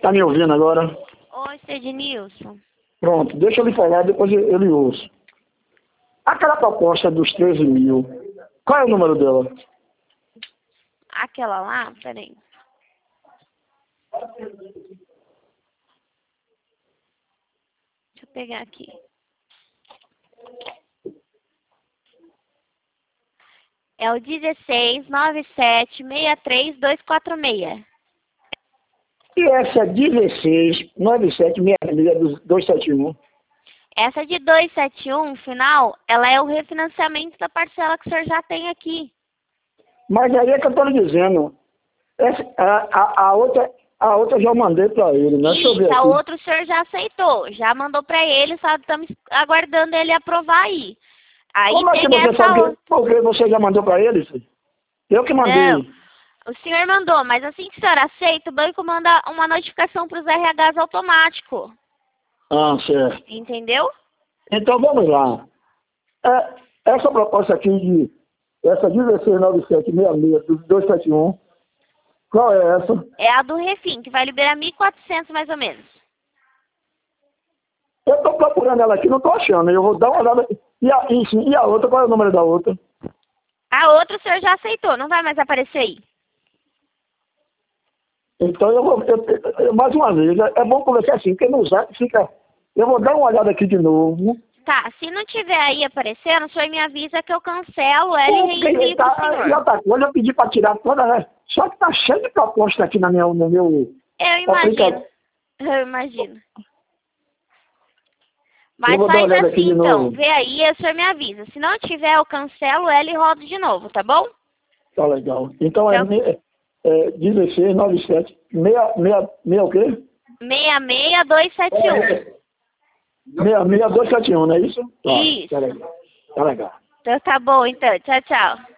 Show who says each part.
Speaker 1: Tá me ouvindo agora?
Speaker 2: Oi, Ednilson.
Speaker 1: Pronto, deixa eu lhe falar, depois eu lhe ouço. Aquela proposta dos 13 mil, qual é o número dela?
Speaker 2: Aquela lá, peraí. Deixa eu pegar aqui. É o 1697633246.
Speaker 1: E essa 169766
Speaker 2: Essa de 271, final, ela é o refinanciamento da parcela que o senhor já tem aqui.
Speaker 1: Mas aí é que eu estou lhe dizendo. A outra eu já mandei para ele, né? Deixa eu ver
Speaker 2: Isso, a
Speaker 1: aqui.
Speaker 2: outra o senhor já aceitou. Já mandou pra ele, só estamos aguardando ele aprovar aí. Aí
Speaker 1: Como é que
Speaker 2: tem
Speaker 1: você
Speaker 2: essa
Speaker 1: sabe
Speaker 2: outra.
Speaker 1: porque você já mandou para ele, filho? Eu que
Speaker 2: Não,
Speaker 1: mandei.
Speaker 2: o senhor mandou, mas assim que o senhor aceita, o banco manda uma notificação para os RHs automático.
Speaker 1: Ah, certo.
Speaker 2: Entendeu?
Speaker 1: Então vamos lá. Essa proposta aqui essa 169766 dos 271, qual é essa?
Speaker 2: É a do Refim, que vai liberar 1.400 mais ou menos.
Speaker 1: Eu estou procurando ela aqui, não estou achando. Eu vou dar uma olhada. E a outra, qual é o número da outra?
Speaker 2: A outra o senhor já aceitou, não vai mais aparecer aí.
Speaker 1: Então mais uma vez, é bom conversar assim, porque no zap fica. Eu vou dar uma olhada aqui de novo.
Speaker 2: Tá, se não tiver aí aparecendo, o senhor me avisa que eu cancelo ela e
Speaker 1: Porque
Speaker 2: reenvio pro senhor.
Speaker 1: e outra coisa, eu pedi para tirar toda, né? Só que tá cheio de proposta aqui no meu
Speaker 2: Eu imagino.
Speaker 1: aplicativo.
Speaker 2: Eu imagino.
Speaker 1: Eu
Speaker 2: Mas
Speaker 1: vou dar uma
Speaker 2: faz
Speaker 1: olhada aqui
Speaker 2: assim
Speaker 1: de
Speaker 2: então,
Speaker 1: novo.
Speaker 2: vê aí e o senhor me avisa. Se não tiver, eu cancelo ela e rodo de novo, tá bom?
Speaker 1: Tá legal. Então
Speaker 2: Então,
Speaker 1: 16, 97, 6 o quê?
Speaker 2: 66271.
Speaker 1: 66271, não é isso? Tá,
Speaker 2: Isso.
Speaker 1: tá legal. Tá legal.
Speaker 2: Então tá bom, então. Tchau, tchau.